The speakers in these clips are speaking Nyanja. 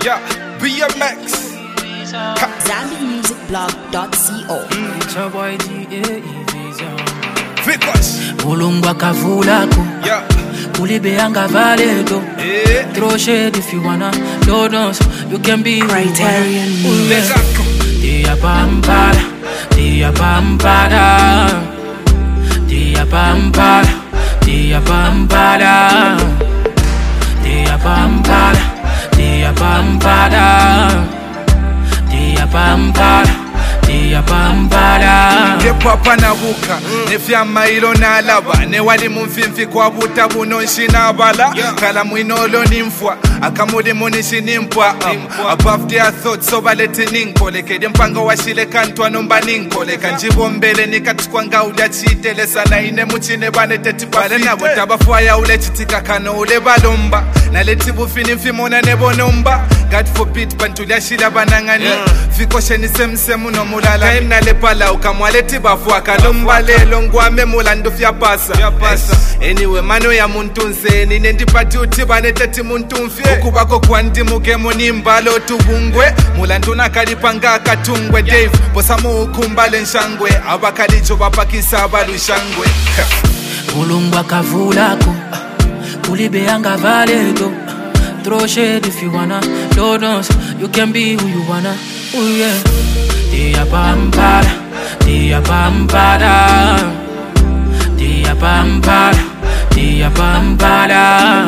Yeah, BMX. ZambianMusicBlog.co. Vicos. Mulungu akavulako. Yeah. Kulibeanga valedo. Throw shade if you wanna. Lord knows you can be Criterion. Dia pampara. Dia pampara. Dia pampara. Dia pampara. Dia pampara. Dia pampara. Dia pampara. Dia pampara. Ke papa na buka ne fyama ilo na laba ne wali mumfimfi kwa buta buno nshina bala kala mwinolo nimfwa akamudi munishi nimpwa above their thoughts so baleti ninkole kede mpango washile kantwa nomba ninkole kanjibo mbele nikatukwa ngaulya chitele sana ine muchine bane teti pale na butabafwaya ule chitika kano ule balomba na leti bufini mfimona nebonomba God forbid bantulia shila banangani fiko sheni semsemu no mulala time na lepala ukamwaleti bafwa kalomba lelo ngwame mulando fya pasa anyway mano ya muntu nseni nendipati utibane teti muntu mfye ukubako kwandi mugemo nimbalo tubungwe mulando nakalipanga akatungwe Dave bosamu ukumbale nshangwe abakalijo bapakisa abalushangwe Mulungu akavulako. Kulibeanga valedo. Throw shade if you wanna. Lord knows you can be who you wanna. Oh yeah. Dia pampara. Dia pampara. Dia pampara. Dia pampara.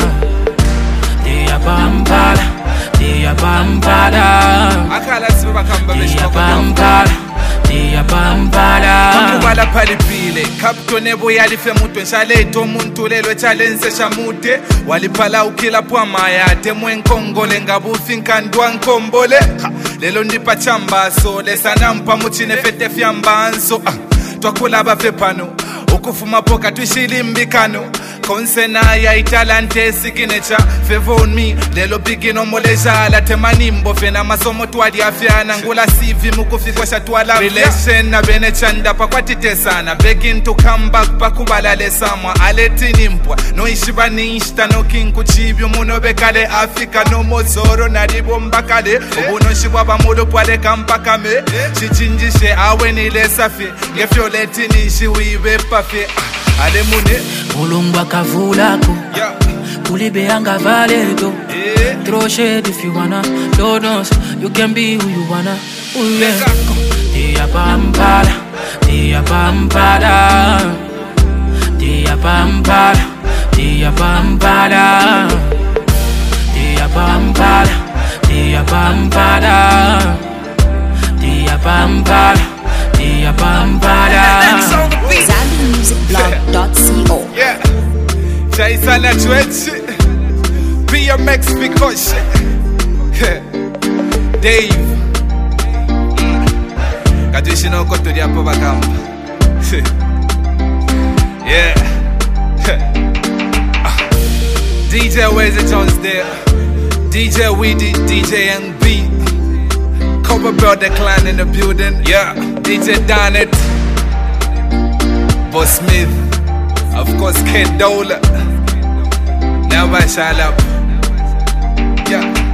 Dia pampara. Dia pampara. akala siba kamba Dia pampara. Dia pampara. Kubala palipile kapto nebo yalife mutwe nshaleto muntu lelo challenge shamute walipala ukila pwa mayate mwenkongole ngabufi nkandwa nkombole lelo ndipa chambaso lesana mpa muchine fete fyambanso twakula bafe pano ukufuma poka twishilimbikano konsena ya italante signature favor on me lelo bigino molejala temanimbo fena masomo twali afyana ngula CV mukufika shatwala relation na bene chanda pakwatite sana begging to come back pakubala lesamwa aletini mpwa no ishibani insta no king kuchibyo muno bekale Africa no mozoro na libomba kale ubuno shibwa bamulo pwale kampakame chichinjishe awe ni lesafi ngefyoletini shiwibe pafe alemune Mulungu akavulako. yeah. Kulibeanga valedo. Throw shade if you wanna. Lord knows you can be who you wanna. Oh yeah. Dia pampara. Dia pampara. Dia pampara. Dia pampara. Dia pampara. Dia pampara. Dia pampara. Dia pampara. ZambianMusicBlog.co. Yeah, Jason at Twitch, BMX because Dave. Katuishi no koto dia pa bakamba. Yeah. DJ Wesley Jones there. DJ Weedy, DJ NB. Cobra Brother Clan in the building. Yeah. DJ Donnet. Boss Smith, of course, Kid Dola. Now I shall up. Yeah.